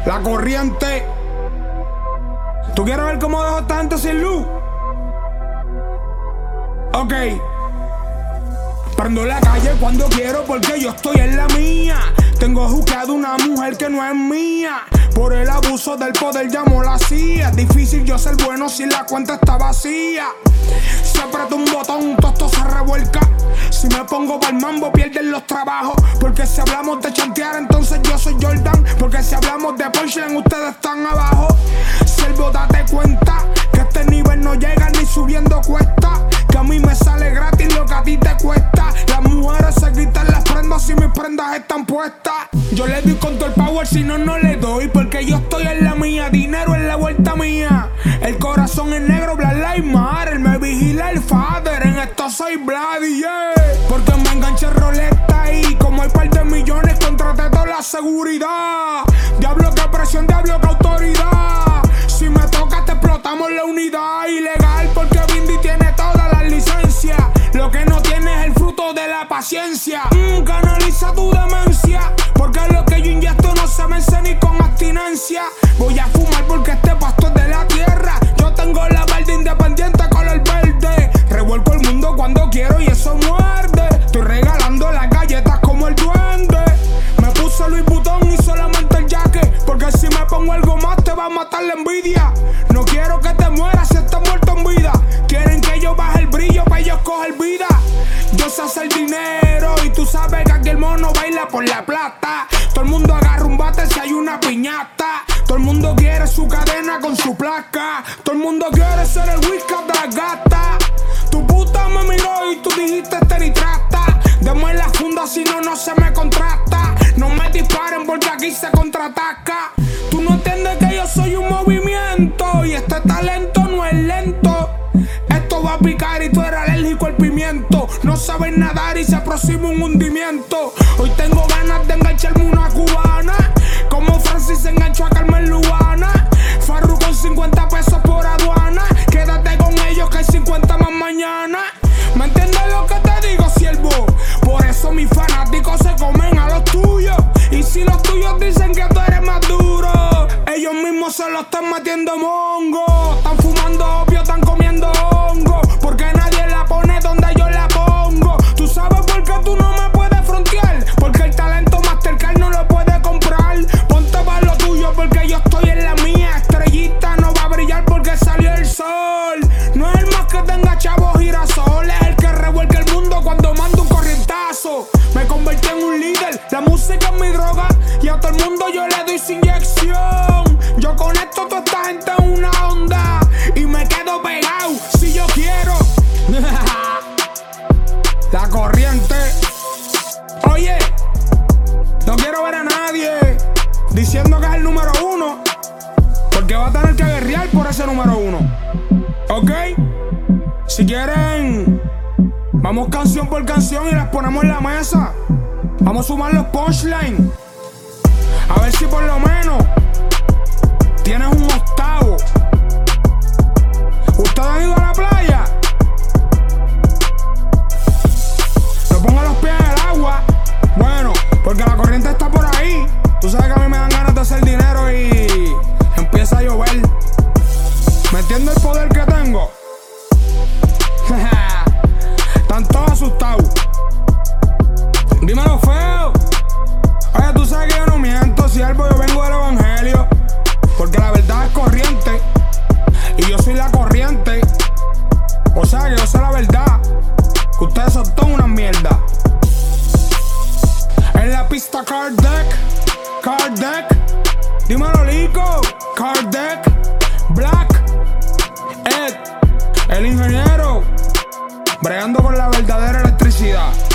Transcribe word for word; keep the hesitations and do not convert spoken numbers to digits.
La corriente. ¿Tú quieres ver cómo dejo esta gente sin luz? Ok. Prendo la calle cuando quiero porque yo estoy en la mía. Tengo juqueado una mujer que no es mía. Por el abuso del poder llamo la C I A. Es difícil yo ser bueno si la cuenta está vacía. Se aprieta un botón, todo esto se revuelca. Si me pongo pa'l mambo pierden los trabajos. Porque si hablamos de chantear entonces yo soy Jordan. Porque si hablamos de punchline ustedes están abajo. Siervo date cuenta que este nivel no llega ni subiendo cuesta. Que a mí me sale gratis lo que a ti te cuesta. Las mujeres se gritan las prendas si mis prendas están puestas. Yo le doy con todo el power, si no, no le doy. Porque yo estoy en la mía, dinero en la vuelta mía. El corazón es negro, Black Lives Matter. Me vigila el father, en esto soy Vladi, yeah. Porque me enganché roleta y como hay par de millones contraté toda la seguridad. Diablo que presión, diablo que autoridad. Si me toca te explotamos la unidad. Ilegal porque Bindi tiene todas las licencias. Lo que no tiene es el fruto de la paciencia. mm, Canaliza tu demencia. Porque lo que yo inyecto no se vence ni con abstinencia. Voy a fumar porque este pasto es de la tierra. Yo tengo la verde independiente color verde. Revuelco el mundo cuando quiero y eso muerde. Estoy regalando las galletas como el duende. Me puse Louis Vuitton y solamente el jaque. Porque si me pongo algo más te va a matar la envidia. No quiero que te mueras si estás muerto en vida. Quieren que yo baje el brillo para ellos coger vida. Yo sé hacer dinero y tú sabes que aquí el mono baila por la plata. Todo el mundo agarra un bate si hay una piñata. Todo el mundo quiere su cadena con su placa. Todo el mundo quiere ser el whisky de la gata. Tu puta me miró y tú dijiste este ni trata. Deme la funda si no, no se me contrata. No me disparen porque aquí se contraataca. Tú no entiendes que yo soy un movimiento. Y este talento no es lento. Esto va a picar y tú eres alérgico al pimiento. No sabes nadar y se aproxima un hundimiento. Hoy tengo ganas de engancharme una cubana. Como Francis se enganchó a Carmen Lubana. Farru con cincuenta pesos por aduana. Quédate con ellos que hay cincuenta más mañana. ¿Me entiendes lo que te digo, siervo? Por eso mis fanáticos se comen a los tuyos. Y si los tuyos dicen que tú eres más duro, ellos mismos se lo están metiendo mongo. Están fumando opio, están comiendo hongo. Porque nadie la pone donde yo la pongo. ¿Tú sabes por qué tú no me puedes frontear? Porque el talento Mastercard no lo puede comprar. Ponte para lo tuyo porque yo estoy en la mía. Estrellita no va a brillar porque salió el sol. No es el más que tenga chavos girasoles. Es el que revuelca el mundo cuando mando un corrientazo. Me convertí en un líder, la música es mi droga. Y a todo el mundo yo le doy sin inyección. Yo conecto a toda esta gente en una onda. Y me quedo pegado si yo quiero. La corriente. Oye, no quiero ver a nadie diciendo que es el número uno. Porque va a tener que guerrear por ese número uno. ¿Ok? Si quieren, vamos canción por canción y las ponemos en la mesa. Vamos a sumar los punchlines. A ver si por lo menos tienes un octavo. ¿Ustedes han ido a la playa? No pongan los pies en el agua. Bueno, porque la corriente está por ahí. Tú sabes que a mí me dan ganas de hacer dinero y empieza a llover. ¿Me entiendes el poder que tengo? Están todos asustados. Dímelo feo. Oye, tú sabes que yo no miento, siervo, yo vengo del evangelio. Porque la verdad es corriente. Y yo soy la corriente. O sea que yo sé la verdad. Que ustedes son todas una mierda. En la pista Card Deck. Card Deck. Dímelo Lico. Card Deck. Black. Ed. El ingeniero. Bregando con la verdadera electricidad.